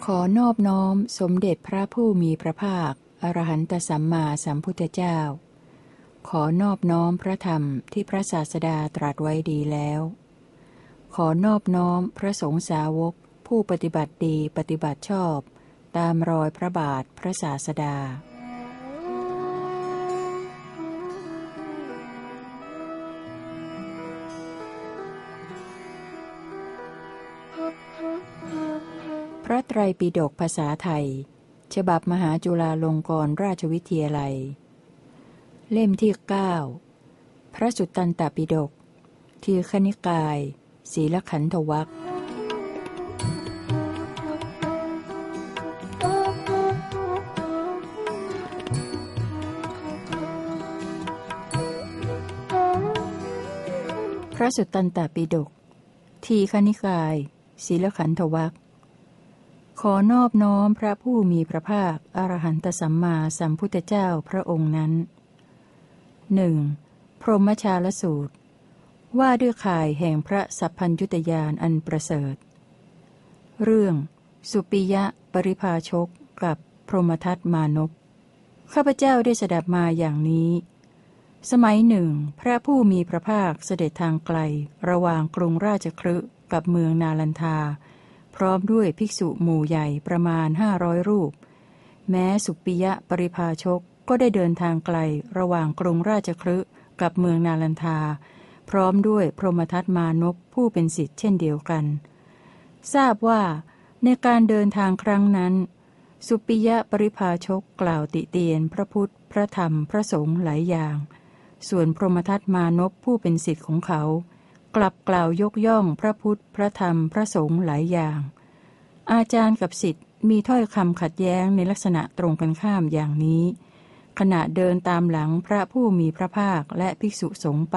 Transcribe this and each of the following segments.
อนอบน้อมสมเด็จพระผู้มีพระภาคอรหันตสัมมาสัมพุทธเจ้าขอนอบน้อมพระธรรมที่พระศาสดาตรัสไว้ดีแล้วขอนอบน้อมพระสงฆ์สาวกผู้ปฏิบัติดีปฏิบัติชอบตามรอยพระบาทพระศาสดาพระไตรปิฎกภาษาไทยฉบับมหาจุฬาลงกรณราชวิทยาลัยเล่มที่ 9 พระสุตตันตปิฎกทีฆนิกายศีลขันธวรรคพระสุตตันตปิฎกทีฆนิกายศีลขันธวรรคขอนอบน้อมพระผู้มีพระภาคอรหันตสัมมาสัมพุทธเจ้าพระองค์นั้นหนึ่งพรหมชาลสูตรว่าด้วยข่ายแห่งพระสัพพัญญุตญาณอันประเสริฐเรื่องสุปิยะปริภาชกกับพรหมทัตมานพข้าพเจ้าได้สดับมาอย่างนี้สมัยหนึ่งพระผู้มีพระภาคเสด็จทางไกลระหว่างกรุงราชคฤห์กับเมืองนาลันทาพร้อมด้วยภิกษุหมู่ใหญ่ประมาณ500 รูปแม้สุปิยะปริภาชกก็ได้เดินทางไกลระหว่างกรุงราชคฤห์กับเมืองนาลันทาพร้อมด้วยพรหมทัตมานพผู้เป็นศิษย์เช่นเดียวกันทราบว่าในการเดินทางครั้งนั้นสุปิยะปริภาชกกล่าวติเตียนพระพุทธพระธรรมพระสงฆ์หลายอย่างส่วนพรหมทัตมานพผู้เป็นศิษย์ของเขากลับกล่าวยกย่องพระพุทธพระธรรมพระสงฆ์หลายอย่างอาจารย์กับศิษย์มีถ้อยคำขัดแย้งในลักษณะตรงกันข้ามอย่างนี้ขณะเดินตามหลังพระผู้มีพระภาคและภิกษุสงฆ์ไป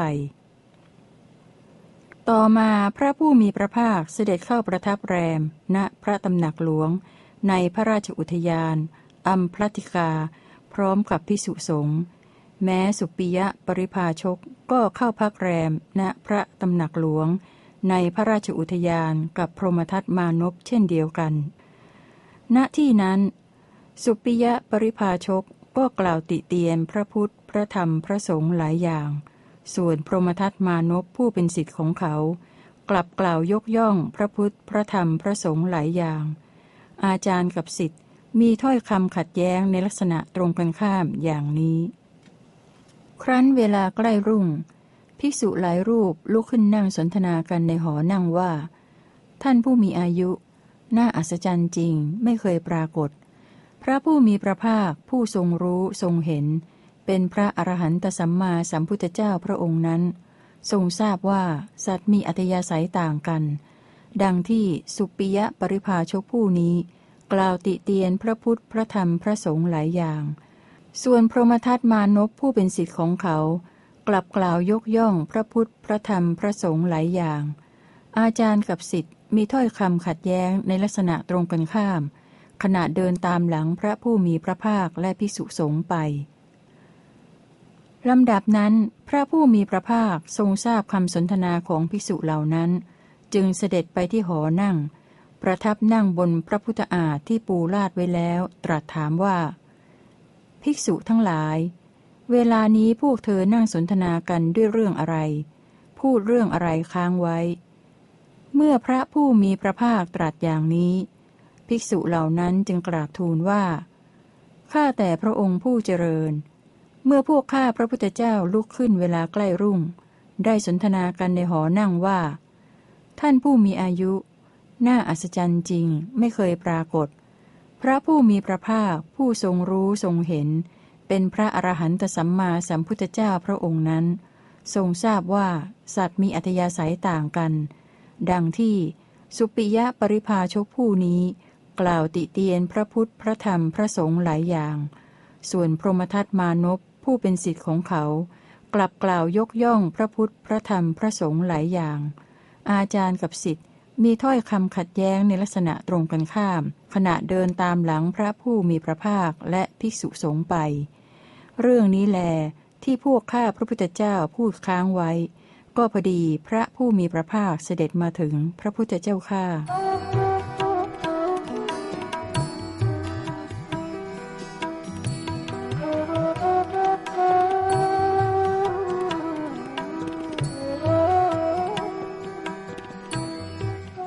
ต่อมาพระผู้มีพระภาคเสด็จเข้าประทับแรมณพระตำหนักหลวงในพระราชอุทยานอัมพลัทธิกาพร้อมกับภิกษุสงฆ์แม้สุปิยะปริภาชกก็เข้าพักแรมณพระตำหนักหลวงในพระราชอุทยานกับพรหมทัตมานพเช่นเดียวกันณที่นั้นสุปิยะปริภาชกก็กล่าวติเตียนพระพุทธพระธรรมพระสงฆ์หลายอย่างส่วนพรหมทัตมานพผู้เป็นศิษย์ของเขากลับกล่าวยกย่องพระพุทธพระธรรมพระสงฆ์หลายอย่างอาจารย์กับศิษย์มีถ้อยคำขัดแย้งในลักษณะตรงกันข้ามอย่างนี้ครั้นเวลาใกล้รุ่งภิกษุหลายรูปลุกขึ้นนั่งสนทนากันในหอนั่งว่าท่านผู้มีอายุน่าอัศจรรย์จริงไม่เคยปรากฏพระผู้มีพระภาคผู้ทรงรู้ทรงเห็นเป็นพระอรหันตสัมมาสัมพุทธเจ้าพระองค์นั้นทรงทราบว่าสัตว์มีอัธยาศัยต่างกันดังที่สุปิยะปริภาชกผู้นี้กล่าวติเตียนพระพุทธพระธรรมพระสงฆ์หลายอย่างส่วนพรหมทัตมานพผู้เป็นศิษย์ของเขากลับกล่าวยกย่องพระพุทธพระธรรมพระสงฆ์หลายอย่างอาจารย์กับศิษย์มีถ้อยคำขัดแย้งในลักษณะตรงกันข้ามขณะเดินตามหลังพระผู้มีพระภาคและภิกษุสงฆ์ไปลำดับนั้นพระผู้มีพระภาคทรงทราบคำสนทนาของภิกษุเหล่านั้นจึงเสด็จไปที่หอนั่งประทับนั่งบนพระพุทธอาฏที่ปูลาดไว้แล้วตรัสถามว่าภิกษุทั้งหลายเวลานี้พวกเธอนั่งสนทนากันด้วยเรื่องอะไรพูดเรื่องอะไรค้างไว้เมื่อพระผู้มีพระภาคตรัสอย่างนี้ภิกษุเหล่านั้นจึงกราบทูลว่าข้าแต่พระองค์ผู้เจริญเมื่อพวกข้าพระพุทธเจ้าลุกขึ้นเวลาใกล้รุ่งได้สนทนากันในหอนั่งว่าท่านผู้มีอายุน่าอัศจรรย์จริงไม่เคยปรากฏพระผู้มีพระภาคผู้ทรงรู้ทรงเห็นเป็นพระอรหันตสัมมาสัมพุทธเจ้าพระองค์นั้นทรงทราบว่าสัตว์มีอัธยาศัยต่างกันดังที่สุปิยะปริภาชกผู้นี้กล่าวติเตียนพระพุทธพระธรรมพระสงฆ์หลายอย่างส่วนพรหมทัตมานพผู้เป็นศิษย์ของเขากลับกล่าวยกย่องพระพุทธพระธรรมพระสงฆ์หลายอย่างอาจารย์กับศิษย์มีถ้อยคำขัดแย้งในลักษณะตรงกันข้ามขณะเดินตามหลังพระผู้มีพระภาคและภิกษุสงฆ์ไปเรื่องนี้แลที่พวกข้าพระพุทธเจ้าพูดค้างไว้ก็พอดีพระผู้มีพระภาคเสด็จมาถึงพระพุทธเจ้าข้า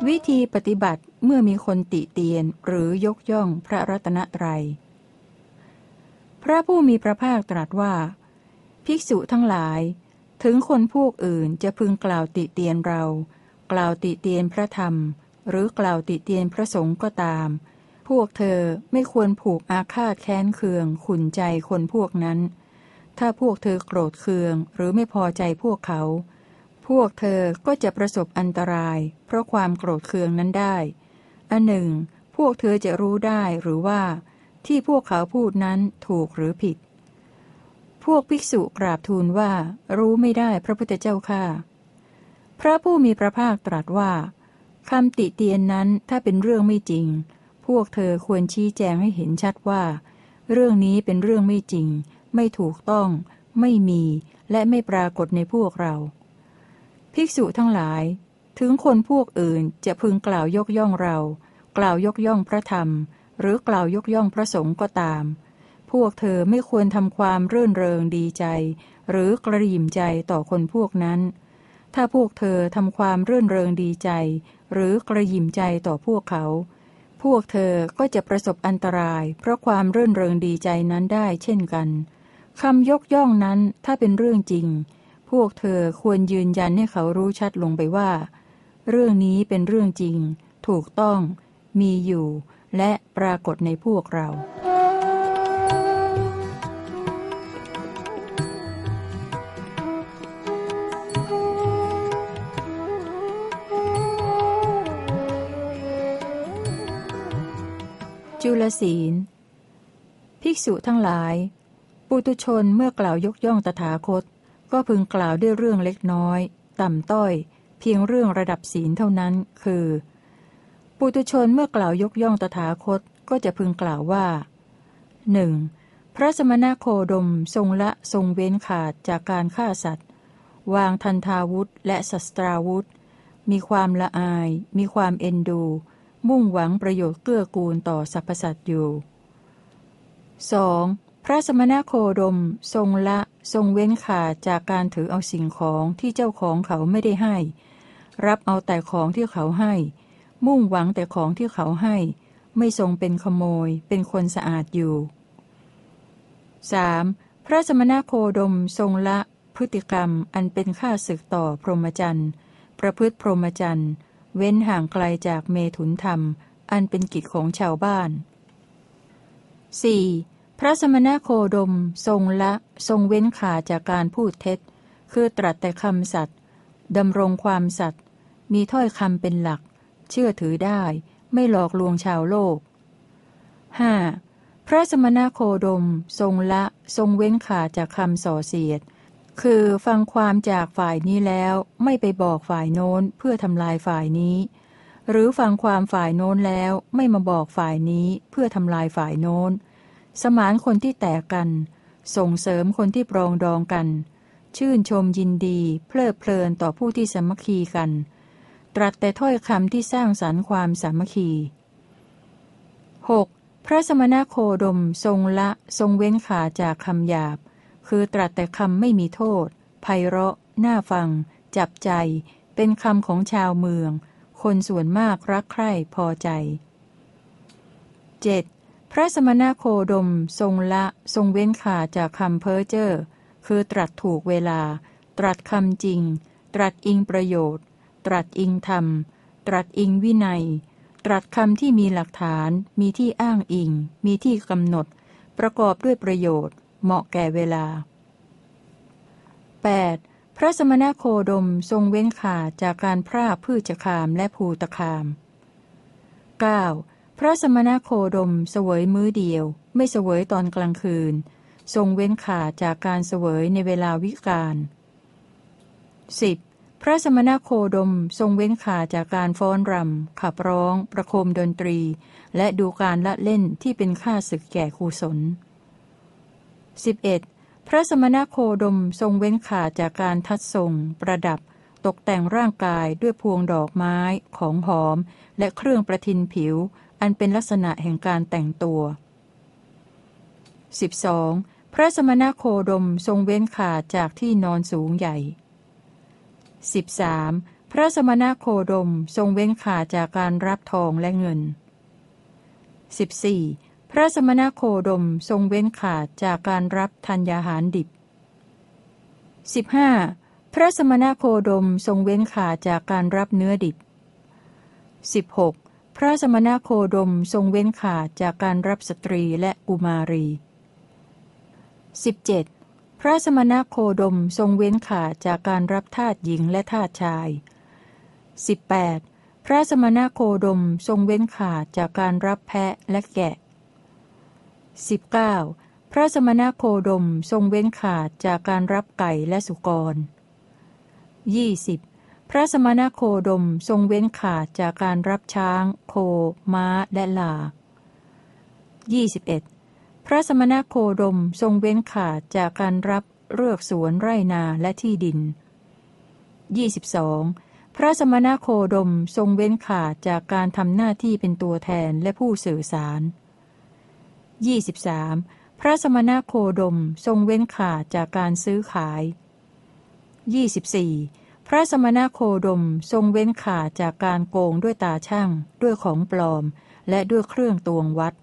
วิธีปฏิบัติเมื่อมีคนติเตียนหรือยกย่องพระรัตนตรัยพระผู้มีพระภาคตรัสว่าภิกษุทั้งหลายถึงคนพวกอื่นจะพึงกล่าวติเตียนเรากล่าวติเตียนพระธรรมหรือกล่าวติเตียนพระสงฆ์ก็ตามพวกเธอไม่ควรผูกอาฆาตแค้นเคืองขุ่นใจคนพวกนั้นถ้าพวกเธอโกรธเคืองหรือไม่พอใจพวกเขาพวกเธอก็จะประสบอันตรายเพราะความโกรธเคืองนั้นได้อันหนึ่งพวกเธอจะรู้ได้หรือว่าที่พวกเขาพูดนั้นถูกหรือผิดพวกภิกษุกราบทูลว่ารู้ไม่ได้พระพุทธเจ้าข้าพระผู้มีพระภาคตรัสว่าคำติเตียนนั้นถ้าเป็นเรื่องไม่จริงพวกเธอควรชี้แจงให้เห็นชัดว่าเรื่องนี้เป็นเรื่องไม่จริงไม่ถูกต้องไม่มีและไม่ปรากฏในพวกเราภิกษุทั้งหลายถึงคนพวกอื่นจะพึงกล่าวยกย่องเรากล่าวยกย่องพระธรรมหรือกล่าวยกย่องพระสงฆ์ก็ตามพวกเธอไม่ควรทำความรื่นเริงดีใจหรือกระยิ่มใจต่อคนพวกนั้นถ้าพวกเธอทำความรื่นเริงดีใจหรือกระยิ่มใจต่อพวกเขาพวกเธอก็จะประสบอันตรายเพราะความรื่นเริงดีใจนั้นได้เช่นกันคำยกย่องนั้นถ้าเป็นเรื่องจริงพวกเธอควรยืนยันให้เขารู้ชัดลงไปว่าเรื่องนี้เป็นเรื่องจริงถูกต้องมีอยู่และปรากฏในพวกเราจุลศีลภิกษุทั้งหลายปุถุชนเมื่อกล่าวยกย่องตถาคตก็พึงกล่าวด้วยเรื่องเล็กน้อยต่ำต้อยเพียงเรื่องระดับศีลเท่านั้นคือปุถุชนเมื่อกล่าวยกย่องตถาคตก็จะพึงกล่าวว่า 1. พระสมณโคดมทรงละทรงเว้นขาดจากการฆ่าสัตว์วางทันทาวุธและศัสตราวุธมีความละอายมีความเอ็นดูมุ่งหวังประโยชน์เกื้อกูลต่อสรรพสัตว์อยู่ 2. พระสมณโคดมทรงละทรงเว้นขาดจากการถือเอาสิ่งของที่เจ้าของเขาไม่ได้ให้รับเอาแต่ของที่เขาให้มุ่งหวังแต่ของที่เขาให้ไม่ทรงเป็นขโมยเป็นคนสะอาดอยู่ 3. พระสมณโคดมทรงละพฤติกรรมอันเป็นข้าศึกต่อพรหมจรรย์ประพฤติพรหมจรรย์เว้นห่างไกลจากเมถุนธรรมอันเป็นกิจของชาวบ้าน 4. พระสมณโคดมทรงละทรงเว้นขาดจากการพูดเท็จคือตรัสแต่คำสัตย์ดำรงความสัตย์มีถ้อยคำเป็นหลักเชื่อถือได้ไม่หลอกลวงชาวโลก 5. พระสมณโคดมทรงละทรงเว้นขาดจากคำส่อเสียดคือฟังความจากฝ่ายนี้แล้วไม่ไปบอกฝ่ายโน้นเพื่อทำลายฝ่ายนี้หรือฟังความฝ่ายโน้นแล้วไม่มาบอกฝ่ายนี้เพื่อทำลายฝ่ายโน้นสมานคนที่แตกกันส่งเสริมคนที่ปรองดองกันชื่นชมยินดีเพลิดเพลินต่อผู้ที่สามัคคีกันตรัสแต่ถ้อยคำที่สร้างสรรค์ความสามัคคี 6. พระสมณโคดมทรงละทรงเว้นขาดจากคำหยาบคือตรัสแต่คำไม่มีโทษไพเราะน่าฟังจับใจเป็นคำของชาวเมืองคนส่วนมากรักใคร่พอใจ 7. พระสมณโคดมทรงละทรงเว้นขาดจากคำเพ้อเจ้อคือตรัสถูกเวลาตรัสคำจริงตรัสอิงประโยชน์ตรัสอิงธรรมตรัสอิงวินัยตรัสคำที่มีหลักฐานมีที่อ้างอิงมีที่กำหนดประกอบด้วยประโยชน์เหมาะแก่เวลา 8. พระสมณโคดมทรงเว้นขาดจากการพรากพืชคามและภูตคาม 9. พระสมณโคดมเสวยมื้อเดียวไม่เสวยตอนกลางคืนทรงเว้นขาดจากการเสวยในเวลาวิกาล 10. พระสมณโคดมทรงเว้นขาดจากการฟ้อนรำขับร้องประโคมดนตรีและดูการละเล่นที่เป็นข้าศึกแก่กุศล 11. พระสมณโคดมทรงเว้นขาดจากการทัดทรงประดับตกแต่งร่างกายด้วยพวงดอกไม้ของหอมและเครื่องประทินผิวอันเป็นลักษณะแห่งการแต่งตัว 12. พระสมณโคดมทรงเว้นขาดจากที่นอนสูงใหญ่ 13. พระสมณโคดมทรงเว้นขาดจากการรับทองและเงิน 14. พระสมณโคดมทรงเว้นขาดจากการรับธัญญาหารดิบ 15. พระสมณโคดมทรงเว้นขาดจากการรับเนื้อดิบ 16. พระสมณโคดมทรงเว้นขาดจากการรับสตรีและกุมารี 17. พระสมณโคดมทรงเว้นขาดจากการรับทาสหญิงและทาสชาย 18. พระสมณโคดมทรงเว้นขาดจากการรับแพะและแกะ 19. พระสมณโคดมทรงเว้นขาดจากการรับไก่และสุกร 20. พระสมณโคดมทรงเว้นขาดจากการรับช้าง โค ม้าและลา 21. พระสมณโคดมทรงเว้นขาดจากการรับเรือกสวนไร่นาและที่ดิน 22. พระสมณโคดมทรงเว้นขาดจากการทำหน้าที่เป็นตัวแทนและผู้สื่อสาร 23. พระสมณโคดมทรงเว้นขาดจากการซื้อขาย 24. พระสมณโคดมทรงเว้นขาดจากการโกงด้วยตาช่างด้วยของปลอมและด้วยเครื่องตวงวัด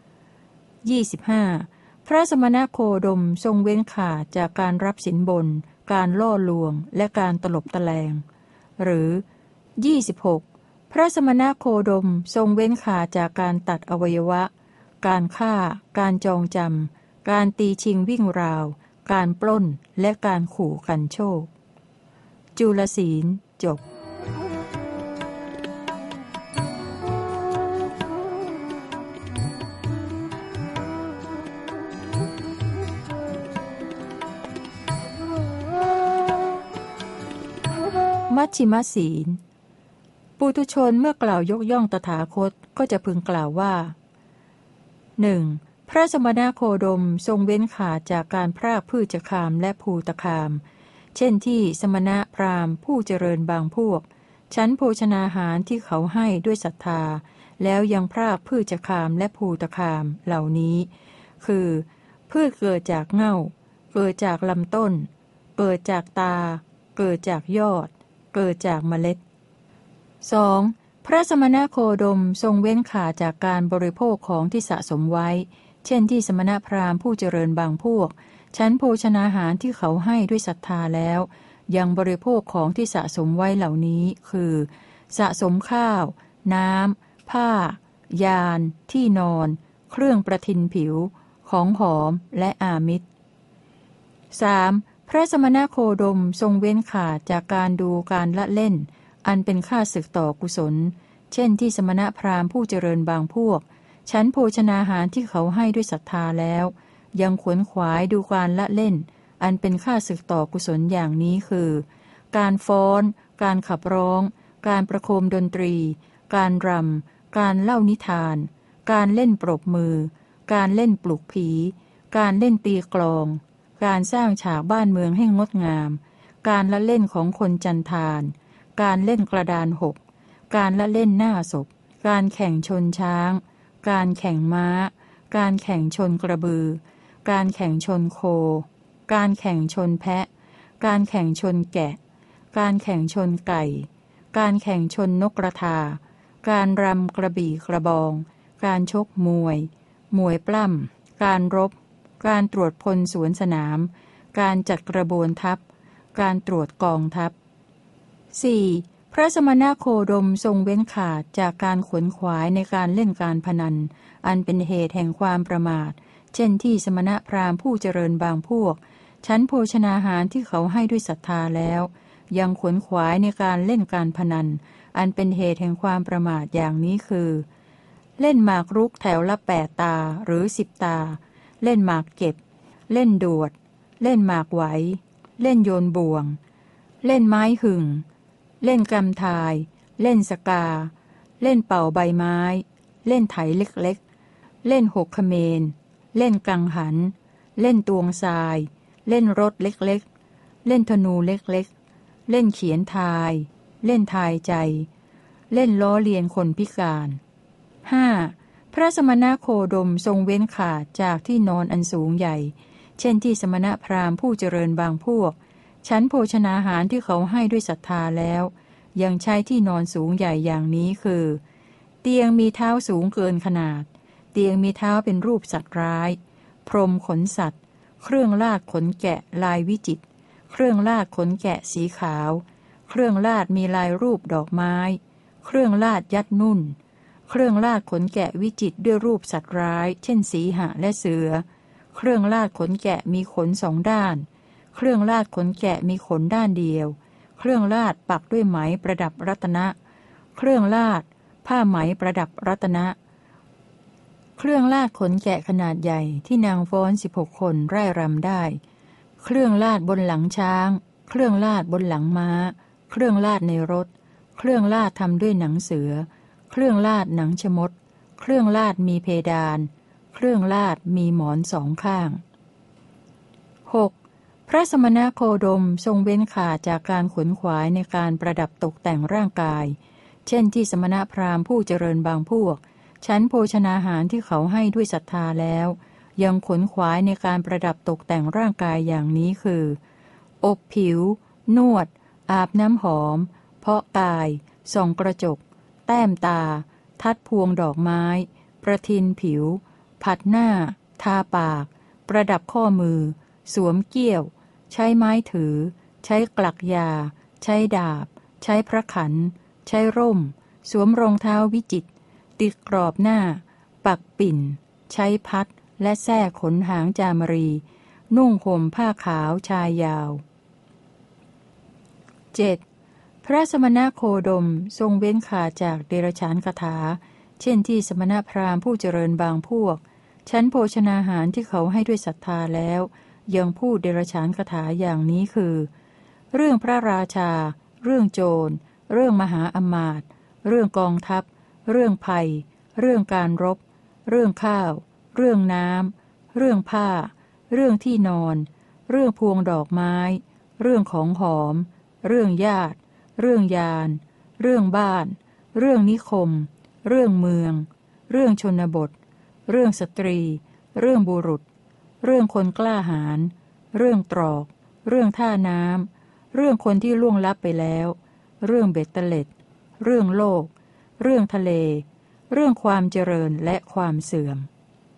25. พระสมณโคดมทรงเว้นขาดจากการรับสินบนการล่อลวงและการตลบตะแลงหรือ 26. พระสมณโคดมทรงเว้นขาดจากการตัดอวัยวะการฆ่าการจองจำการตีชิงวิ่งราวการปล้นและการขู่กันโชคจุลศีลจบมัชฌิมศีลปุถุชนเมื่อกล่าวยกย่องตถาคตก็จะพึงกล่าวว่า 1. พระสมณโคดมทรงเว้นขาดจากการพรากพืชคามและภูตคามเช่นที่สมณพราหมณ์ผู้เจริญบางพวกฉันโภชนาหารที่เขาให้ด้วยศรัทธาแล้วยังพรากพืชคามและภูตคามเหล่านี้คือพืชเกิดจากเง่าเกิดจากลำต้นเกิดจากตาเกิดจากยอดเกิดจากเมล็ด 2. พระสมณโคดมทรงเว้นขาดจากการบริโภคของที่สะสมไว้เช่นที่สมณพราหมณ์ผู้เจริญบางพวกฉันโภชนาหารที่เขาให้ด้วยศรัทธาแล้วยังบริโภคของที่สะสมไว้เหล่านี้คือสะสมข้าวน้ำผ้ายานที่นอนเครื่องประทินผิวของหอมและอามิตร 3. พระสมณโคดมทรงเว้นขาดจากการดูการละเล่นอันเป็นค่าศึกต่อกุศลเช่นที่สมณพราหมณ์ผู้เจริญบางพวกฉันโภชนาหารที่เขาให้ด้วยศรัทธาแล้วยังขวนขวายดูการละเล่นอันเป็นค่าศึกต่อกุศลอย่างนี้คือการฟ้อนการขับร้องการประโคมดนตรีการรำการเล่านิทานการเล่นปรบมือการเล่นปลุกผีการเล่นตีกลองการสร้างฉากบ้านเมืองให้งดงามการละเล่นของคนจันทานการเล่นกระดานหกการละเล่นหน้าศพการแข่งชนช้างการแข่งม้าการแข่งชนกระบือการแข่งชนโคการแข่งชนแพะการแข่งชนแกะการแข่งชนไก่การแข่งชนนกกระทาการรำกระบี่กระบองการชกมวยปล้ำการรบการตรวจพลสวนสนามการจัดกระบวนทัพการตรวจกองทัพ 4. พระสมณโคดมทรงเว้นขาดจากการขวนขวายในการเล่นการพนันอันเป็นเหตุแห่งความประมาทเช่นที่สมณพราหมณ์ผู้เจริญบางพวกฉันโภชนาหารที่เขาให้ด้วยศรัทธาแล้วยังขวนขวายในการเล่นการพนันอันเป็นเหตุแห่งความประมาทอย่างนี้คือเล่นหมากรุกแถวละ8 ตาหรือ10 ตาเล่นหมากเก็บเล่นดวดเล่นหมากไหวเล่นโยนบ่วงเล่นไม้หึ่งเล่นกำทายเล่นสกาเล่นเป่าใบไม้เล่นไถเล็กๆเล่นหกเขมรเล่นกังหันเล่นตวงทรายเล่นรถเล็กๆเล่นธนูเล็กๆเล่นเขียนทายเล่นทายใจเล่นล้อเลียนคนพิการ 5. พระสมณโคดมทรงเว้นขาดจากที่นอนอันสูงใหญ่เช่นที่สมณพราหมณ์ผู้เจริญบางพวกฉันโภชนาหารที่เขาให้ด้วยศรัทธาแล้วยังใช้ที่นอนสูงใหญ่อย่างนี้คือเตียงมีเท้าสูงเกินขนาดเตียงมีเท้าเป็นรูปสัตว์ร้ายพรมขนสัตว์เครื่องลาดขนแกะลายวิจิตรเครื่องลาดขนแกะสีขาวเครื่องลาดมีลายรูปดอกไม้เครื่องลาดยัดนุ่นเครื่องลาดขนแกะวิจิตรด้วยรูปสัตว์ร้ายเช่นสีหและเสือเครื่องลาดขนแกะมีขนสองด้านเครื่องลาดขนแกะมีขนด้านเดียวเครื่องลาดปักด้วยไหมประดับรัตนะเครื่องลาดผ้าไหมประดับรัตนะเครื่องลาดขนแกะขนาดใหญ่ที่นางฟ้อน16 คนไร่รำได้เครื่องลาดบนหลังช้างเครื่องลาดบนหลังม้าเครื่องลาดในรถเครื่องลาดทำด้วยหนังเสือเครื่องลาดหนังชมดเครื่องลาดมีเพดานเครื่องลาดมีหมอนสองข้าง 6. พระสมณโคดมทรงเว้นขาดจากการขวนขวายในการประดับตกแต่งร่างกายเช่นที่สมณพราหมณ์ผู้เจริญบางพวกฉันโภชนาหารที่เขาให้ด้วยศรัทธาแล้วยังขวนขวายในการประดับตกแต่งร่างกายอย่างนี้คืออบผิวนวดอาบน้ำหอมเพาะกายส่องกระจกแต้มตาทัดพวงดอกไม้ประทินผิวผัดหน้าทาปากประดับข้อมือสวมเกี้ยวใช้ไม้ถือใช้กลักยาใช้ดาบใช้พระขันใช้ร่มสวมรองเท้าวิจิตรติดกรอบหน้าปักปิ่นใช้พัดและแส้ขนหางจามรีนุ่งห่มผ้าขาวชายยาว 7. พระสมณโคดมทรงเว้นขาดจากเดรัจฉานคาถาเช่นที่สมณพราหมณ์ผู้เจริญบางพวกชั้นโภชนาหารที่เขาให้ด้วยศรัทธาแล้วยังพูดเดรัจฉานคาถาอย่างนี้คือเรื่องพระราชาเรื่องโจรเรื่องมหาอมาตย์เรื่องกองทัพเรื่องภัยเรื่องการรบเรื่องข้าวเรื่องน้ำเรื่องผ้าเรื่องที่นอนเรื่องพวงดอกไม้เรื่องของหอมเรื่องญาติเรื่องยานเรื่องบ้านเรื่องนิคมเรื่องเมืองเรื่องชนบทเรื่องสตรีเรื่องบุรุษเรื่องคนกล้าหาญเรื่องตรอกเรื่องท่าน้ำเรื่องคนที่ล่วงลับไปแล้วเรื่องเบ็ดเตล็ดเรื่องโลกเรื่องทะเลเรื่องความเจริญและความเสื่อม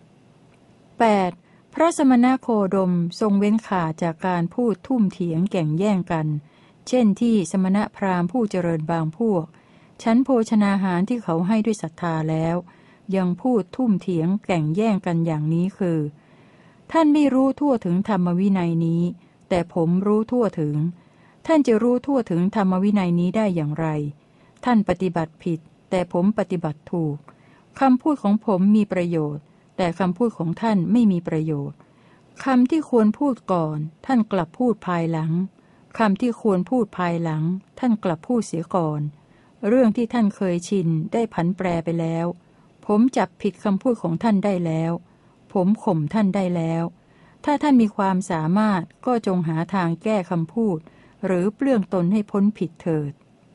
8. พระสมณโคดมทรงเว้นขาดจากการพูดทุ่มเถียงแก่งแย่งกันเช่นที่สมณพราหมณ์ผู้เจริญบางพวกชั้นโภชนาหารที่เขาให้ด้วยศรัทธาแล้วยังพูดทุ่มเถียงแก่งแย่งกันอย่างนี้คือท่านไม่รู้ทั่วถึงธรรมวินัยนี้แต่ผมรู้ทั่วถึงท่านจะรู้ทั่วถึงธรรมวินัยนี้ได้อย่างไรท่านปฏิบัติผิดแต่ผมปฏิบัติถูกคำพูดของผมมีประโยชน์แต่คำพูดของท่านไม่มีประโยชน์คำที่ควรพูดก่อนท่านกลับพูดภายหลังคำที่ควรพูดภายหลังท่านกลับพูดเสียก่อนเรื่องที่ท่านเคยชินได้ผันแปรไปแล้วผมจับผิดคำพูดของท่านได้แล้วผมข่มท่านได้แล้วถ้าท่านมีความสามารถก็จงหาทางแก้คำพูดหรือเปลื้องตนให้พ้นผิดเถิด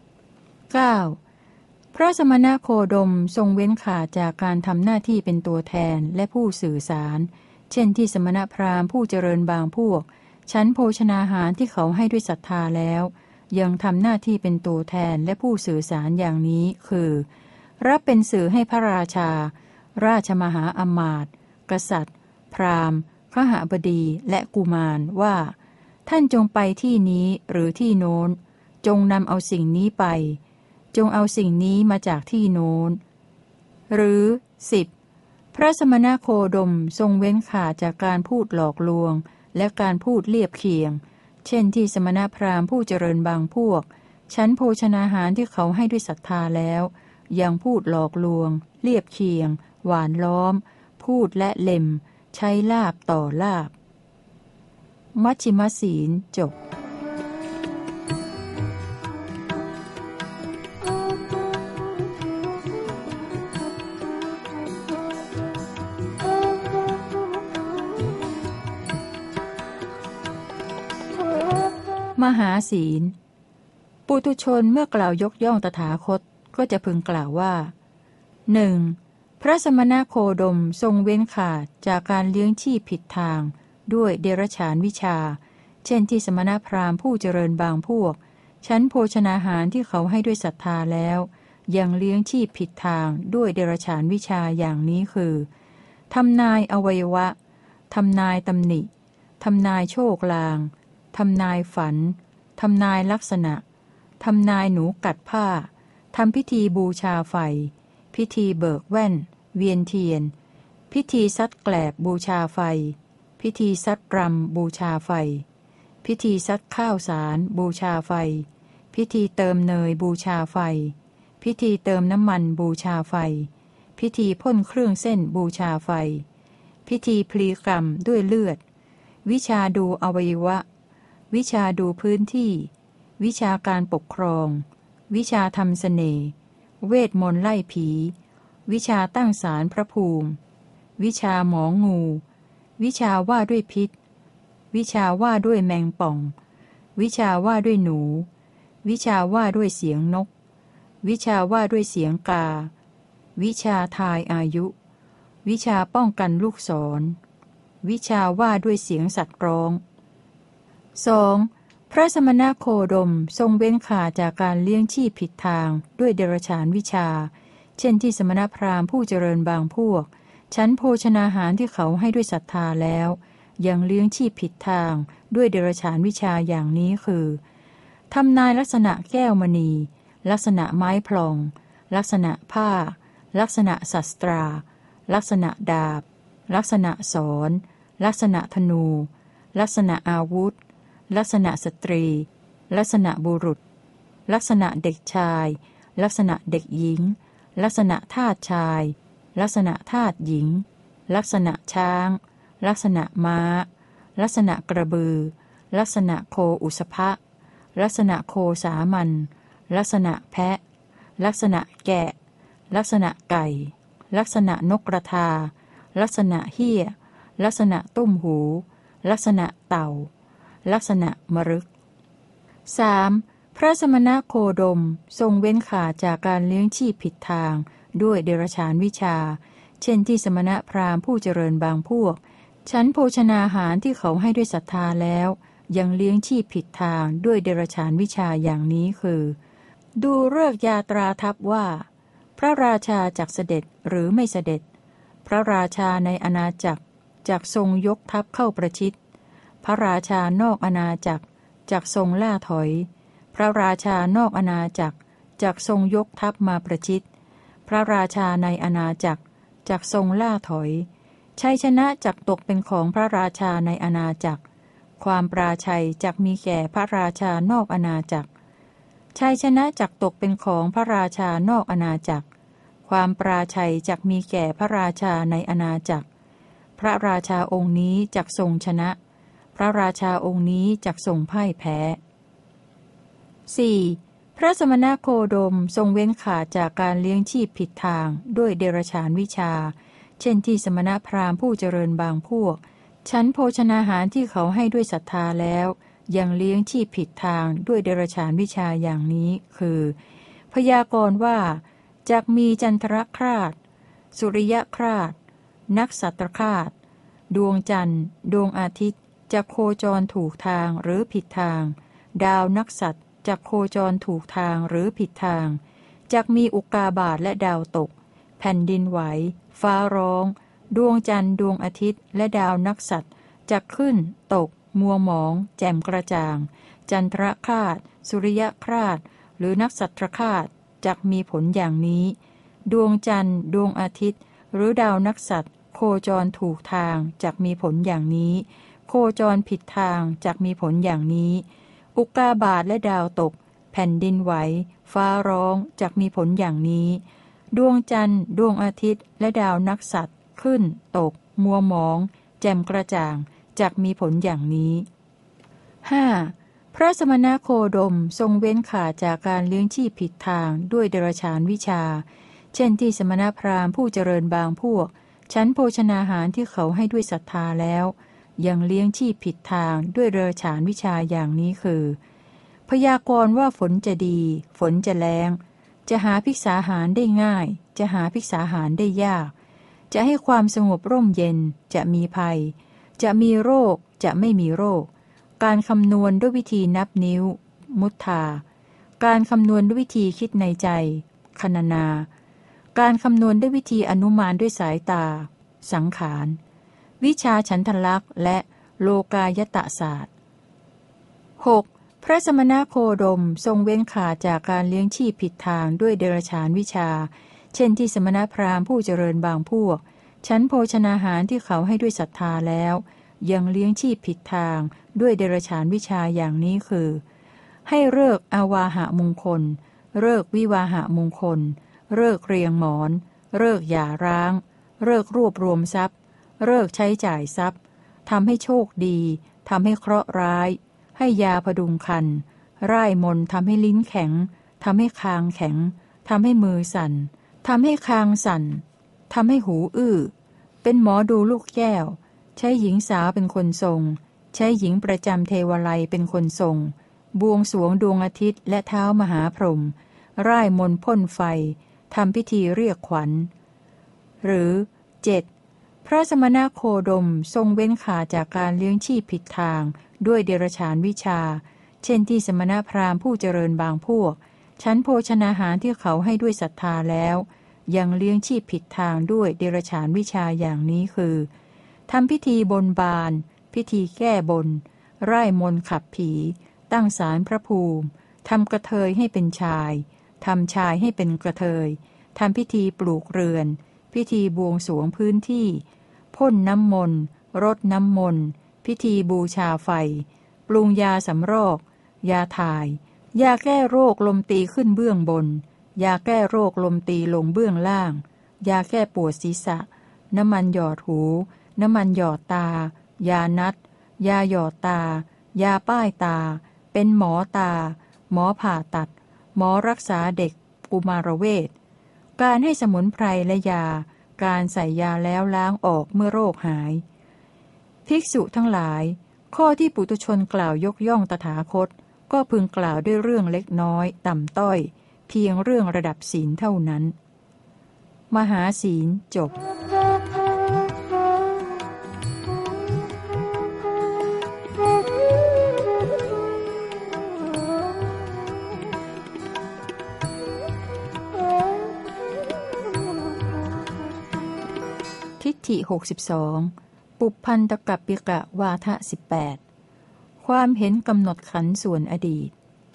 9. พระสมณโคดมทรงเว้นขาดจากการทำหน้าที่เป็นตัวแทนและผู้สื่อสารเช่นที่สมณพราหมณ์ผู้เจริญบางพวกชั้นโภชนาหารที่เขาให้ด้วยศรัทธาแล้วยังทำหน้าที่เป็นตัวแทนและผู้สื่อสารอย่างนี้คือรับเป็นสื่อให้พระราชาราชมหาอมาตย์กษัตริย์พราหมณ์ขหบดีและกุมารว่าท่านจงไปที่นี้หรือที่โน้นจงนำเอาสิ่งนี้ไปจงเอาสิ่งนี้มาจากที่โน้นหรือ 10. พระสมณโคดมทรงเว้นขาดจากการพูดหลอกลวงและการพูดเลียบเคียงเช่นที่สมณพราหมณ์ผู้เจริญบางพวกชั้นโภชนาหารที่เขาให้ด้วยศรัทธาแล้วยังพูดหลอกลวงเลียบเคียงหวานล้อมพูดและเล็มใช้ลาบต่อลาบมัชฌิมศีลจบมหาศีลปุถุชนเมื่อกล่าวยกย่องตถาคตก็จะพึงกล่าวว่า 1. พระสมณโคดมทรงเว้นขาดจากการเลี้ยงชีพผิดทางด้วยเดรัจฉานวิชาเช่นที่สมณพราหมณ์ผู้เจริญบางพวกชั้นโภชนาหารที่เขาให้ด้วยศรัทธาแล้วยังเลี้ยงชีพผิดทางด้วยเดรัจฉานวิชาอย่างนี้คือทำนายอวัยวะทำนายตำหนิทำนายโชคลางทำนายฝันทำนายลักษณะทำนายหนูกัดผ้าทำพิธีบูชาไฟพิธีเบิกแว่นเวียนเทียนพิธีซัดแกลบบูชาไฟพิธีซัดรำบูชาไฟพิธีซัดข้าวสารบูชาไฟพิธีเติมเนยบูชาไฟพิธีเติมน้ำมันบูชาไฟพิธีพ่นเครื่องเส้นบูชาไฟพิธีพลีกรรมด้วยเลือดวิชาดูอวัยวะวิชาดูพื้นที่วิชาการปกครองวิชาทำเสน่ห์เวทมนต์ไล่ผีวิชาตั้งศาลพระภูมิวิชาหมองูวิชาว่าด้วยพิษวิชาว่าด้วยแมงป่องวิชาว่าด้วยหนูวิชาว่าด้วยเสียงนกวิชาว่าด้วยเสียงกาวิชาทายอายุวิชาป้องกันลูกศรวิชาว่าด้วยเสียงสัตว์ร้อง 2. พระสมณโคดมทรงเว้นขาดจากการเลี้ยงชีพผิดทางด้วยเดรัจฉานวิชาเช่นที่สมณพราหมณ์ผู้เจริญบางพวกชั้นโภชนาหารที่เขาให้ด้วยศรัทธาแล้วยังเลี้ยงชีพผิดทางด้วยเดรัจฉานวิชาอย่างนี้คือทำนายลักษณะแก้วมณีลักษณะไม้พลองลักษณะผ้าลักษณะศัตรา ลักษณะดาบลักษณะศรลักษณะธนู ลักษณะอาวุธลักษณะสตรีลักษณะบุรุษลักษณะเด็กชายลักษณะเด็กหญิงลักษณะทาสชายลักษณะทาสหญิงลักษณะช้างลักษณะม้าลักษณะกระบือลักษณะโคอุสภะลักษณะโคสามัญลักษณะแพะลักษณะแกะลักษณะไก่ลักษณะนกกระทาลักษณะเหี้ยลักษณะตุ้มหูลักษณะเต่าลักษณะมรึก 3. พระสมณโคดมทรงเว้นขาดจากการเลี้ยงชีพผิดทางด้วยเดรัจฉานวิชาเช่นที่สมณพราหมณ์ผู้เจริญบางพวกชั้นโภชนาหารที่เขาให้ด้วยศรัทธาแล้วยังเลี้ยงชีพผิดทางด้วยเดรัจฉานวิชาอย่างนี้คือดูฤกษ์ยาตราทัพว่าพระราชาจักเสด็จหรือไม่เสด็จพระราชาในอาณาจักรจักทรงยกทัพเข้าประชิดพระราชานอกอาณาจักรจักทรงล่าถอยพระราชานอกอาณาจักรจักทรงยกทัพมาประชิดพระราชาในอาณาจักรจักทรงล่าถอยชัยชนะจักตกเป็นของพระราชาในอาณาจักรความปราชัยจักมีแก่พระราชานอกอาณาจักรชัยชนะจักตกเป็นของพระราชานอกอาณาจักรความปราชัยจักมีแก่พระราชาในอาณาจักรพระราชาองค์นี้จักทรงชนะพระราชาองค์นี้จักทรงพ่ายแพ้ 4. พระสมณโคดมทรงเว้นขาดจากการเลี้ยงชีพผิดทางด้วยเดรัจฉานวิชาเช่นที่สมณพราหมณ์ผู้เจริญบางพวกชั้นโภชนาหารที่เขาให้ด้วยศรัทธาแล้วยังเลี้ยงชีพผิดทางด้วยเดรัจฉานวิชาอย่างนี้คือพยากรณ์ว่าจักมีจันทรคราสสุริยคราสนักสัตรคราสดวงจันทร์ดวงอาทิตย์จะโคจรถูกทางหรือผิดทางดาวนักสัตว์จะโคจรถูกทางหรือผิดทางจักมีอุกาบาตและดาวตกแผ่นดินไหวฟ้าร้องดวงจันทร์ดวงอาทิตย์และดาวนักสัตว์จะขึ้นตกมัวหมองแจ่มกระจ่างจันทรคราสสุริยคราสหรือนักสัตรคราสจักมีผลอย่างนี้ดวงจันทร์ดวงอาทิตย์หรือดาวนักสัตว์โคจรถูกทางจักมีผลอย่างนี้โคจรผิดทางจักมีผลอย่างนี้อุกาบาตและดาวตกแผ่นดินไหวฟ้าร้องจักมีผลอย่างนี้ดวงจันทร์ดวงอาทิตย์และดาวนักสัตว์ขึ้นตกมัวหมองแจ่มกระจ่างจักมีผลอย่างนี้ 5. พระสมณโคดมทรงเว้นขาดจากการเลี้ยงชีพผิดทางด้วยเดรัจฉานวิชาเช่นที่สมณพราหมณ์ผู้เจริญบางพวกชั้นโภชนาหารที่เขาให้ด้วยศรัทธาแล้วยังเลี้ยงชีพผิดทางด้วยเดรัจฉานวิชาอย่างนี้คือพยากรณ์ว่าฝนจะดีฝนจะแล้งจะหาภิกษาหารได้ง่ายจะหาภิกษาหารได้ยากจะให้ความสงบร่มเย็นจะมีภัยจะมีโรคจะไม่มีโรคการคำนวณด้วยวิธีนับนิ้วมุทธาการคำนวณด้วยวิธีคิดในใจคณนา การคำนวณด้วยวิธีอนุมานด้วยสายตาสังขารวิชาฉันทลักษณ์และโลกายตศาสตร์ 6. พระสมณโคดมทรงเว้นขาดจากการเลี้ยงชีพผิดทางด้วยเดรัจฉานวิชาเช่นที่สมณพราหมณ์ผู้เจริญบางพวกฉันโภชนาหารที่เขาให้ด้วยศรัทธาแล้วยังเลี้ยงชีพผิดทางด้วยเดรัจฉานวิชาอย่างนี้คือ ให้เลิกอาวาหะมงคลเลิกวิวาหะมงคลเลิกเรียงหมอนเลิกหย่าร้างเลิกรวบรวมทรัพย์เลิกใช้จ่ายทรัพย์ทำให้โชคดีทำให้เคราะห์ร้ายให้ยาพดุงคันร่ายมนทำให้ลิ้นแข็งทำให้คางแข็งทำให้มือสั่นทำให้คางสั่นทำให้หูอื้อเป็นหมอดูลูกแก้วใช้หญิงสาวเป็นคนทรงใช้หญิงประจำเทวไลยเป็นคนทรงบวงสรวงดวงอาทิตย์และเท้ามหาพรหมร่ายมนต์พ่นไฟทำพิธีเรียกขวัญหรือ 7. พระสมณโคดมทรงเว้นขาจากการเลี้ยงชีพผิดทางด้วยเดรัจฉานวิชาเช่นที่สมณพราหมณ์ผู้เจริญบางพวกฉันโภชนาหารที่เขาให้ด้วยศรัทธาแล้วยังเลี้ยงชีพผิดทางด้วยเดรัจฉานวิชาอย่างนี้คือทำพิธีบนบานพิธีแก้บนร่ายมนต์ขับผีตั้งศาลพระภูมิทำกระเทยให้เป็นชายทำชายให้เป็นกระเทยทำพิธีปลูกเรือนพิธีบวงสรวงพื้นที่พ่นน้ำมนต์รดน้ำมนต์พิธีบูชาไฟปรุงยาสำรอกยาถ่ายยาแก้โรคลมตีขึ้นเบื้องบนยาแก้โรคลมตีลงเบื้องล่างยาแก้ปวดศีรษะน้ำมันหยอดหูน้ำมันหยอดตายานัดยาหยอดตายาป้ายตาเป็นหมอตาหมอผ่าตัดหมอรักษาเด็กกุมารเวชการให้สมุนไพรและยาการใส่ยาแล้วล้างออกเมื่อโรคหายภิกษุทั้งหลายข้อที่ปุถุชนกล่าวยกย่องตถาคตก็พึงกล่าวด้วยเรื่องเล็กน้อยต่ำต้อยเพียงเรื่องระดับศีลเท่านั้นมหาศีลจบทิฏฐิ62ปุพพันตกัปปิกะวาทะ18ความเห็นกำหนดขันธ์ส่วนอดีต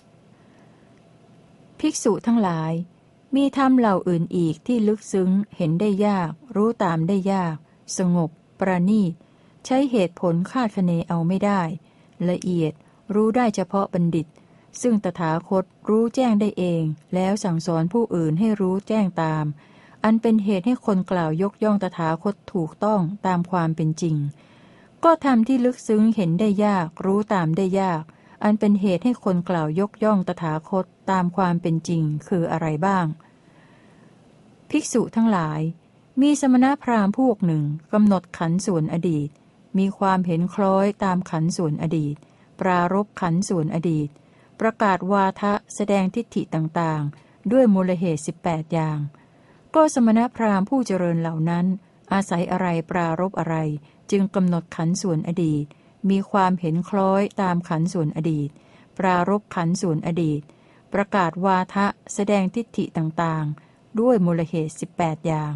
ภิกษุทั้งหลายมีธรรมเหล่าอื่นอีกที่ลึกซึ้งเห็นได้ยากรู้ตามได้ยากสงบประณีตใช้เหตุผลคาดคะเนเอาไม่ได้ละเอียดรู้ได้เฉพาะบัณฑิตซึ่งตถาคตรู้แจ้งได้เองแล้วสั่งสอนผู้อื่นให้รู้แจ้งตามอันเป็นเหตุให้คนกล่าวยกย่องตถาคตถูกต้องตามความเป็นจริงก็ธรรมที่ลึกซึ้งเห็นได้ยากรู้ตามได้ยากอันเป็นเหตุให้คนกล่าวยกย่องตถาคตตามความเป็นจริงคืออะไรบ้างภิกษุทั้งหลายมีสมณพราหมณ์พวกหนึ่งกำหนดขันธ์ส่วนอดีตมีความเห็นคล้อยตามขันธ์ส่วนอดีตปรารภขันธ์ส่วนอดีตประกาศวาทะแสดงทิฏฐิต่างๆด้วยมูลเหตุ18อย่างก็สมณพราหมณ์ผู้เจริญเหล่านั้นอาศัยอะไรปรารภอะไรจึงกำหนดขันธ์ส่วนอดีตมีความเห็นคล้อยตามขันธ์ส่วนอดีตปรารภขันธ์ส่วนอดีตประกาศวาทะแสดงทิฏฐิต่างๆด้วยมูลเหตุ18อย่าง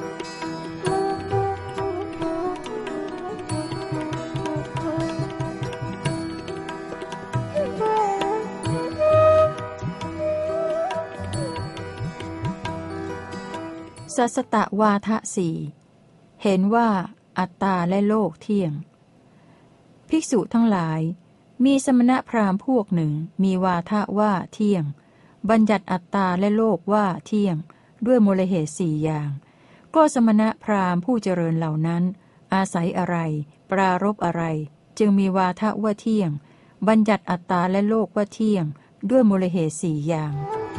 สัสสตวาทะสี่เห็นว่าอัตตาและโลกเที่ยงภิกษุทั้งหลายมีสมณพราหมณ์พวกหนึ่งมีวาทะว่าเที่ยงบัญญัติอัตตาและโลกว่าเที่ยงด้วยมูลเหตุ4อย่างก็สมณพราหมณ์ผู้เจริญเหล่านั้นอาศัยอะไรปรารภอะไรจึงมีวาทะว่าเที่ยงบัญญัติอัตตาและโลกว่าเที่ยงด้วยมูลเหตุ4อย่าง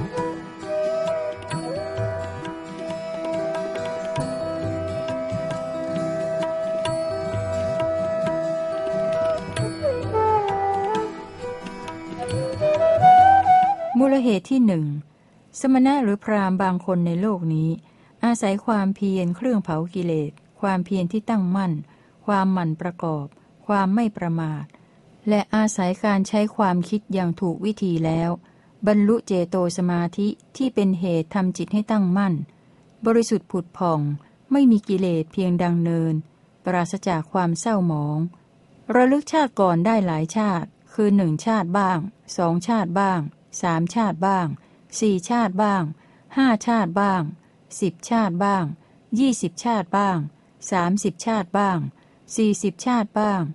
มูลเหตุที่หนึ่งสมณะหรือพราหมณ์บางคนในโลกนี้อาศัยความเพียรเครื่องเผากิเลสความเพียรที่ตั้งมั่นความหมั่นประกอบความไม่ประมาทและอาศัยการใช้ความคิดอย่างถูกวิธีแล้วบรรลุเจโตสมาธิที่เป็นเหตุทำจิตให้ตั้งมั่นบริสุทธิ์ผุดผ่องไม่มีกิเลสเพียงดังเนินปราศจากความเศร้าหมองระลึกชาติก่อนได้หลายชาติคือ1 ชาติบ้าง2 ชาติบ้าง3 ชาติบ้าง4 ชาติบ้าง5 ชาติบ้าง10 ชาติบ้าง20 ชาติบ้าง30 ชาติบ้าง40 ชาติบ้าง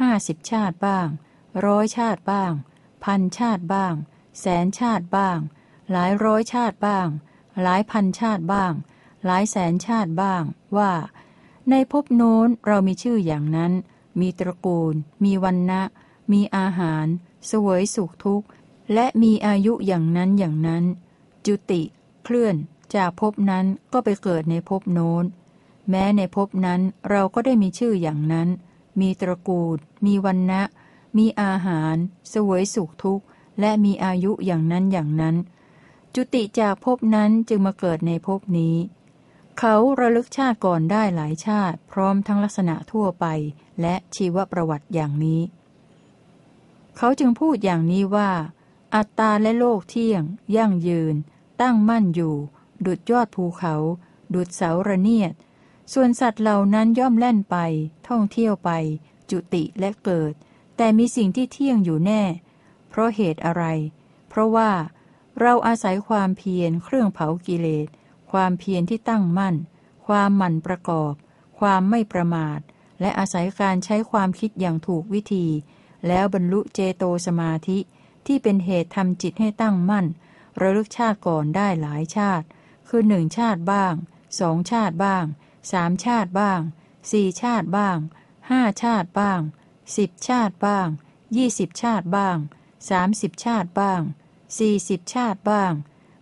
50 ชาติบ้าง100 ชาติบ้าง1,000 ชาติบ้าง100,000 ชาติบ้างหลายร้อยชาติบ้างหลายพันชาติบ้างหลายแสนชาติบ้างว่าในภพโน้นเรามีชื่ออย่างนั้นมีตระกูลมีวรรณะมีอาหารเสวยสุขทุกข์และมีอายุอย่างนั้นอย่างนั้นจุติเคลื่อนจากภพนั้นก็ไปเกิดในภพโน้นแม้ในภพนั้นเราก็ได้มีชื่ออย่างนั้นมีตระกูลมีวรรณะมีอาหารเสวยสุขทุกข์และมีอายุอย่างนั้นอย่างนั้นจุติจากภพนั้นจึงมาเกิดในภพนี้เขาระลึกชาติก่อนได้หลายชาติพร้อมทั้งลักษณะทั่วไปและชีวประวัติอย่างนี้เขาจึงพูดอย่างนี้ว่าอัตตาและโลกเที่ยงยั่งยืนตั้งมั่นอยู่ดุจยอดภูเขาดุจเสาระเนียดส่วนสัตว์เหล่านั้นย่อมแล่นไปท่องเที่ยวไปจุติและเกิดแต่มีสิ่งที่เที่ยงอยู่แน่เพราะเหตุอะไรเพราะว่าเราอาศัยความเพียรเครื่องเผากิเลสความเพียรที่ตั้งมั่นความหมั่นประกอบความไม่ประมาทและอาศัยการใช้ความคิดอย่างถูกวิธีแล้วบรรลุเจโตสมาธิที่เป็นเหตุทำจิตให้ตั้งมั่นระลึกชาติก่อนได้หลายชาติคือ1 ชาติบ้าง2 ชาติบ้าง3 ชาติบ้าง4 ชาติบ้าง5 ชาติบ้าง10 ชาติบ้าง20 ชาติบ้าง30 ชาติบ้าง40 ชาติบ้าง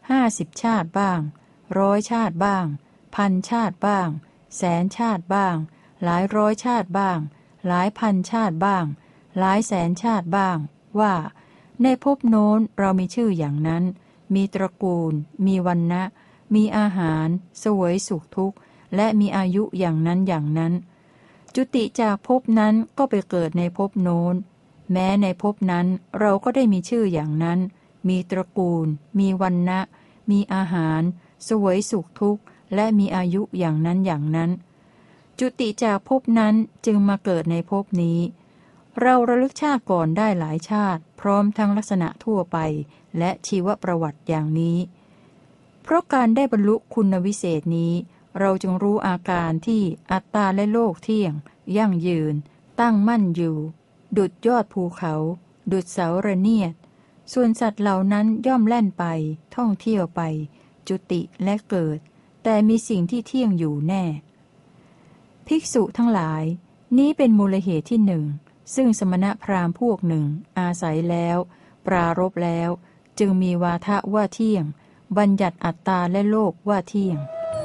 50 ชาติบ้าง100 ชาติบ้าง1,000 ชาติบ้าง100,000 ชาติบ้างหลายร้อยชาติบ้างหลายพันชาติบ้างหลายแสนชาติบ้างว่าในภพโน้นเรามีชื่ออย่างนั้นมีตระกูลมีวรรณะมีอาหารเสวยสุขทุกข์และมีอายุอย่างนั้นอย่างนั้นจุติจากภพนั้นก็ไปเกิดในภพโน้นแม้ในภพนั้นเราก็ได้มีชื่ออย่างนั้นมีตระกูลมีวรรณะมีอาหารเสวยสุขทุกข์และมีอายุอย่างนั้นอย่างนั้นจุติจากภพนั้นจึงมาเกิดในภพนี้เราระลึกชาติก่อนได้หลายชาติพร้อมทั้งลักษณะทั่วไปและชีวประวัติอย่างนี้เพราะการได้บรรลุคุณวิเศษนี้เราจึงรู้อาการที่อัตตาและโลกเที่ยงยั่งยืนตั้งมั่นอยู่ดุจยอดภูเขาดุจเสาระเนียดส่วนสัตว์เหล่านั้นย่อมแล่นไปท่องเที่ยวไปจุติและเกิดแต่มีสิ่งที่เที่ยงอยู่แน่ภิกษุทั้งหลายนี้เป็นมูลเหตุที่หนึ่งซึ่งสมณพราหมณ์พวกหนึ่งอาศัยแล้วปรารภแล้วจึงมีวาทะว่าเที่ยงบัญญัติอัตตาและโลกว่าเที่ยง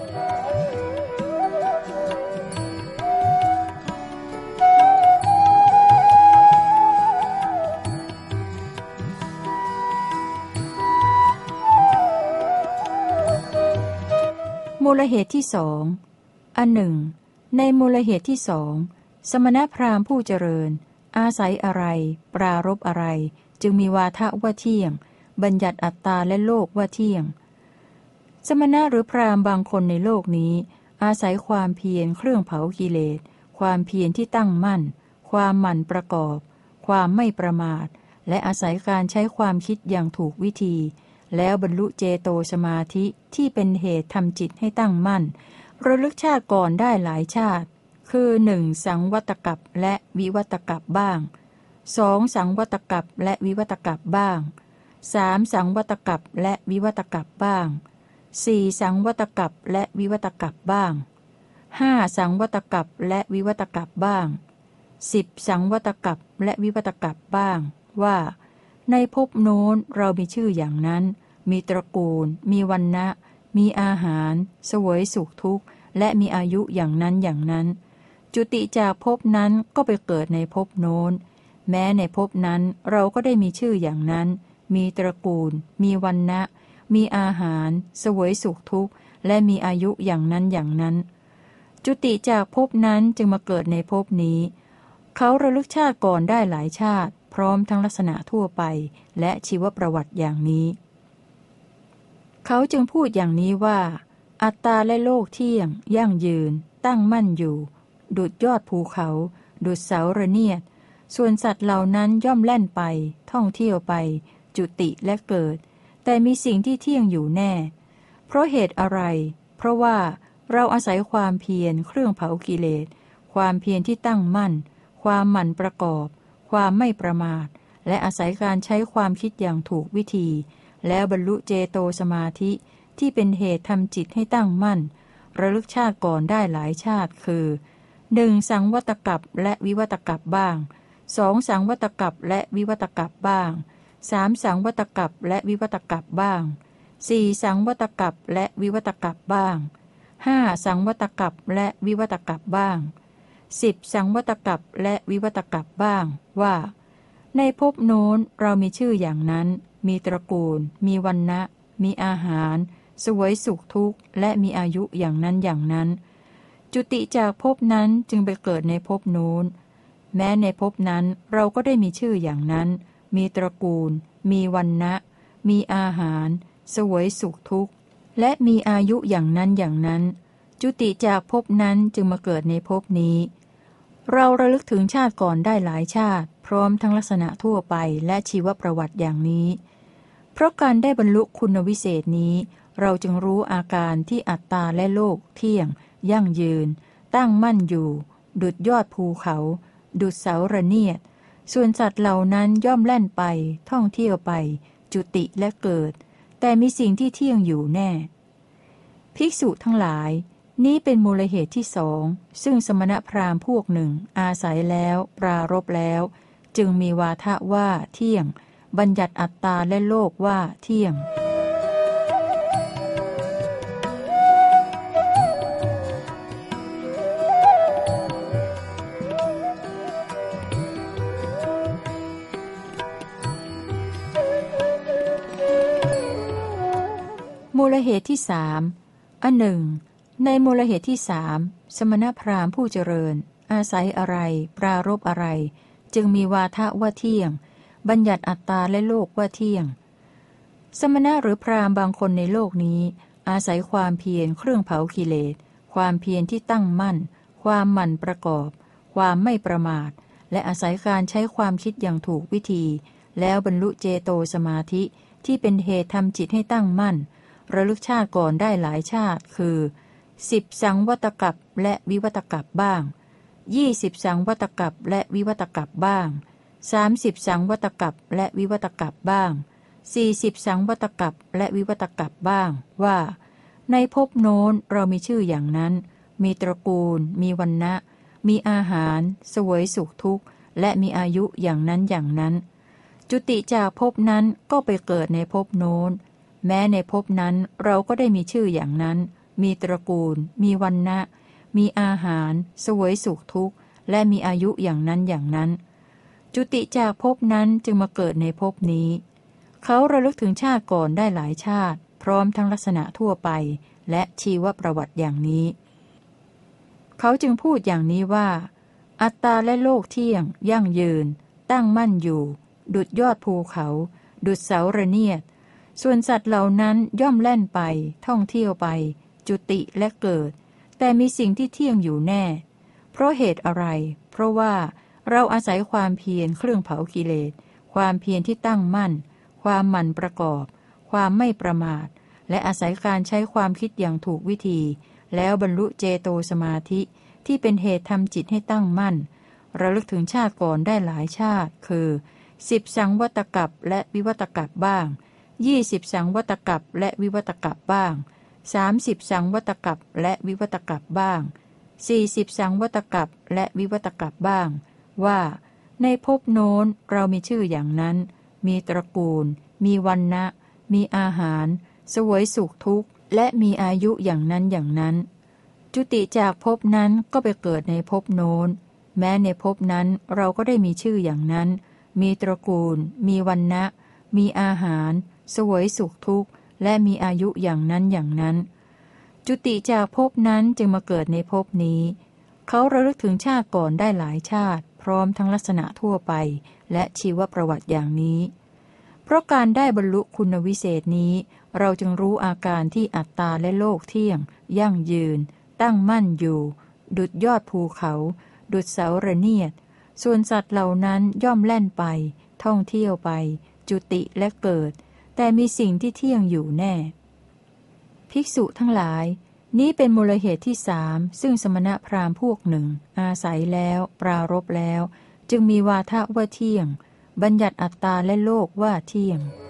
มูลเหตุที่สองอันหนึ่งในมูลเหตุที่สองสมณพราหมณ์ผู้เจริญอาศัยอะไรปรารภอะไรจึงมีวาทะว่าเที่ยงบัญญัติอัตตาและโลกว่าเที่ยงสมณะหรือพราหมณ์บางคนในโลกนี้อาศัยความเพียรเครื่องเผากิเลสความเพียรที่ตั้งมั่นความหมั่นประกอบความไม่ประมาทและอาศัยการใช้ความคิดอย่างถูกวิธีแล้วบรรลุเจโตสมาธิที่เป็นเหตุทำจิตให้ตั้งมั่นระลึกชาติก่อนได้หลายชาติคือ1 สังวัตกัปและวิวัตกัปบ้าง2 สังวัตกัปและวิวัตกัปบ้าง3 สังวัตกัปและวิวัตกัปบ้าง4 สังวัตกัปและวิวัตกัปบ้าง5 สังวัตกัปและวิวัตกัปบ้าง10 สังวัตกัปและวิวัตกัปบ้างว่าในภพโน้นเรามีชื่ออย่างนั้นมีตระกูลมีวรรณะมีอาหารเสวยสุขทุกข์และมีอายุอย่างนั้นอย่างนั้นจุติจากภพนั้นก็ไปเกิดในภพโน้นแม้ในภพนั้นเราก็ได้มีชื่ออย่างนั้นมีตระกูลมีวรรณะมีอาหารเสวยสุขทุกข์และมีอายุอย่างนั้นอย่างนั้นจุติจากภพนั้นจึงมาเกิดในภพนี้เขาระลึกชาติก่อนได้หลายชาติพร้อมทั้งลักษณะทั่วไปและชีวประวัติอย่างนี้เขาจึงพูดอย่างนี้ว่าอัตตาและโลกเที่ยงยั่งยืนตั้งมั่นอยู่ดุจยอดภูเขาดุจเสาระเนียดส่วนสัตว์เหล่านั้นย่อมแล่นไปท่องเที่ยวไปจุติและเกิดแต่มีสิ่งที่เที่ยงอยู่แน่เพราะเหตุอะไรเพราะว่าเราอาศัยความเพียรเครื่องเผากิเลสความเพียรที่ตั้งมั่นความหมั่นประกอบความไม่ประมาทและอาศัยการใช้ความคิดอย่างถูกวิธีแล้วบรรลุเจโตสมาธิที่เป็นเหตุทำจิตให้ตั้งมั่นระลึกชาติก่อนได้หลายชาติคือ 1. สังวัตกัปและวิวัตกัปบ้าง 2. สังวัตกัปและวิวัตกัปบ้าง 3. สังวัตกัปและวิวัตกัปบ้าง 4. สังวัตกัปและวิวัตกัปบ้าง 5. สังวัตกัปและวิวัตกัปบ้าง 10. สังวัตกัปและวิวัตกัปบ้างว่าในภพโน้นเรามีชื่ออย่างนั้นมีตระกูลมีวรรณะมีอาหารเสวยสุขทุกข์และมีอายุอย่างนั้นอย่างนั้นจุติจากภพนั้นจึงไปเกิดในภพโน้นแม้ในภพนั้นเราก็ได้มีชื่ออย่างนั้นมีตระกูลมีวรรณะมีอาหารเสวยสุขทุกข์และมีอายุอย่างนั้นอย่างนั้นจุติจากภพนั้นจึงมาเกิดในภพนี้เราระลึกถึงชาติก่อนได้หลายชาติพร้อมทั้งลักษณะทั่วไปและชีวประวัติอย่างนี้เพราะการได้บรรลุคุณวิเศษนี้เราจึงรู้อาการที่อัตตาและโลกเที่ยงยั่งยืนตั้งมั่นอยู่ดุจยอดภูเขาดุจเสาระเนียดส่วนสัตว์เหล่านั้นย่อมแล่นไปท่องเที่ยวไปจุติและเกิดแต่มีสิ่งที่เที่ยงอยู่แน่ภิกษุทั้งหลายนี้เป็นมูลเหตุที่สองซึ่งสมณพราหมณ์พวกหนึ่งอาศัยแล้วปรารภแล้วจึงมีวาทะว่าเที่ยงบัญญัติอัตตาและโลกว่าเที่ยงมูลเหตุที่สามอันหนึ่งในมูลเหตุที่สามสมณพราหมณ์ผู้เจริญอาศัยอะไรปรารภอะไรจึงมีวาทะว่าเที่ยงบัญญัติอัตตาและโลกว่าเที่ยงสมณะหรือพราหมณ์บางคนในโลกนี้อาศัยความเพียรเครื่องเผากิเลสความเพียรที่ตั้งมั่นความหมั่นประกอบความไม่ประมาทและอาศัยการใช้ความคิดอย่างถูกวิธีแล้วบรรลุเจโตสมาธิที่เป็นเหตุทำจิตให้ตั้งมั่นระลึกชาติก่อนได้หลายชาติคือ10 สังวัตกัปและวิวัตกัปบ้าง20 สังวัตกัปและวิวัตกัปบ้าง30 สังวัตกัปและวิวัตกัปบ้าง40 สังวัตกัปและวิวัตกัปบ้างว่าในภพโน้นเรามีชื่ออย่างนั้นมีตระกูลมีวรรณะมีอาหารเสวยสุขทุกข์และมีอายุอย่างนั้นอย่างนั้นจุติจากภพนั้นก็ไปเกิดในภพโน้นแม้ในภพนั้นเราก็ได้มีชื่ออย่างนั้นมีตระกูลมีวรรณะมีอาหารเสวยสุขทุกข์และมีอายุอย่างนั้นอย่างนั้นจุติจากภพนั้นจึงมาเกิดในภพนี้เขาระลึกถึงชาติก่อนได้หลายชาติพร้อมทั้งลักษณะทั่วไปและชีวประวัติอย่างนี้เขาจึงพูดอย่างนี้ว่าอัตตาและโลกเที่ยงยั่งยืนตั้งมั่นอยู่ดุจยอดภูเขาดุจเสาระเนียดส่วนสัตว์เหล่านั้นย่อมแล่นไปท่องเที่ยวไปจุติและเกิดแต่มีสิ่งที่เที่ยงอยู่แน่เพราะเหตุอะไรเพราะว่าเราอาศัยความเพียรเครื่องเผากิเลสความเพียรที่ตั้งมั่นความหมั่นประกอบความไม่ประมาทและอาศัยการใช้ความคิดอย่างถูกวิธีแล้วบรรลุเจโตสมาธิที่เป็นเหตุทำจิตให้ตั้งมั่นระลึกถึงชาติก่อนได้หลายชาติคือ10 สังวัตกัปและวิวัตกัปบ้าง20 สังวัตกัปและวิวัตกัปบ้าง30 สังวัตกัปและวิวัตกัปบ้าง40 สังวัตกัปและวิวัตกัปบ้างว่าในภพโน้นเรามีชื่ออย่างนั้นมีตระกูลมีวรรณะมีอาหารเสวยสุขทุกข์และมีอายุอย่างนั้นอย่างนั้นจุติจากภพนั้นก็ไปเกิดในภพโน้นแม้ในภพนั้นเราก็ได้มีชื่ออย่างนั้นมีตระกูลมีวรรณะมีอาหารเสวยสุขทุกข์และมีอายุอย่างนั้นอย่างนั้นจุติจากภพนั้นจึงมาเกิดในภพนี้เขาระลึกถึงชาติก่อนได้หลายชาติพร้อมทั้งลักษณะทั่วไปและชีวประวัติอย่างนี้เพราะการได้บรรลุคุณวิเศษนี้เราจึงรู้อาการที่อัตตาและโลกเที่ยงยั่งยืนตั้งมั่นอยู่ดุจยอดภูเขาดุจเสาระเนียดส่วนสัตว์เหล่านั้นย่อมแล่นไปท่องเที่ยวไปจุติและเกิดแต่มีสิ่งที่เที่ยงอยู่แน่ ภิกษุทั้งหลายนี้เป็นมูลเหตุที่สามซึ่งสมณพราหมณ์พวกหนึ่งอาศัยแล้วปรารภแล้วจึงมีวาทะว่าเที่ยงบัญญัติอัตตาและโลกว่าเที่ยง